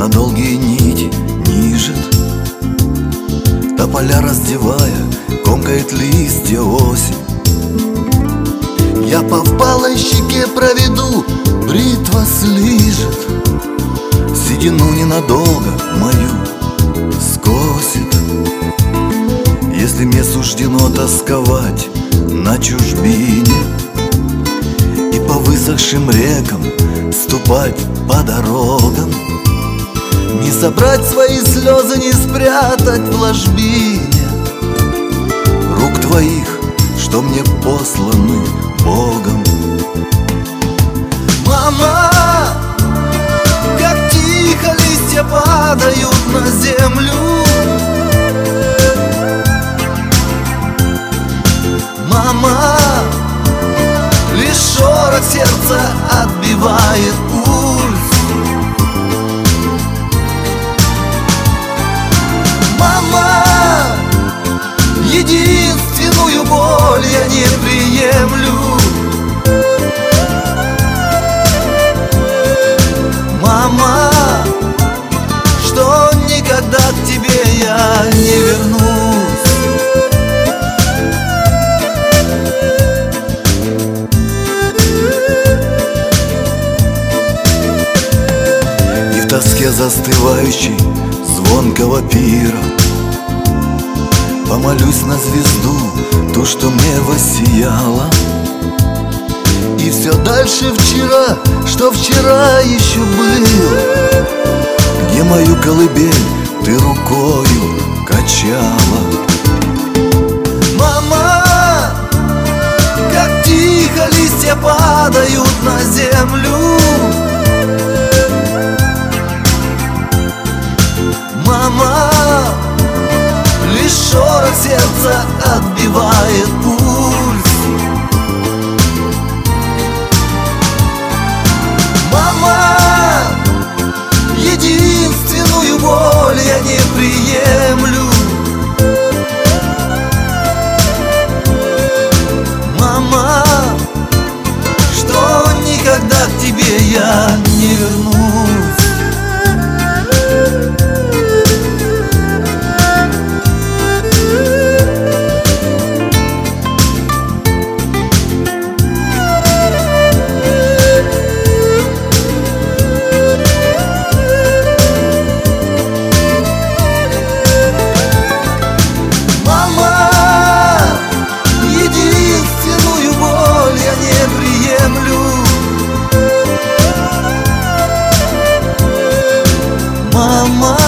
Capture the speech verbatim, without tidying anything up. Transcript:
на долгие нити нижет. Тополя раздевая, комкает листья осень. Я по впалой щеке проведу, бритва слижет. Седину ненадолго мою скосит. Если мне суждено тосковать на чужбине и по высохшим рекам ступать по дорогам, не собрать свои слезы, не спрятать в ложбине рук твоих, что мне посланы Богом. Мама, как тихо листья падают на землю. Мама, лишь шорох сердца отбивает пульс. Мама, единственную боль я не приемлю. Мама, что никогда к тебе я не вернусь. И в тоске застывающей звонкого пира помолюсь на звезду, ту, что мне воссияла. И все дальше вчера, что вчера еще было, где мою колыбель ты рукою качала. Мама, как тихо листья падают на землю. Мама, лишь шорох сердца отбивает пульс. Мама, единственную боль я не приемлю. Мама, что никогда к тебе я не вернусь. Мама,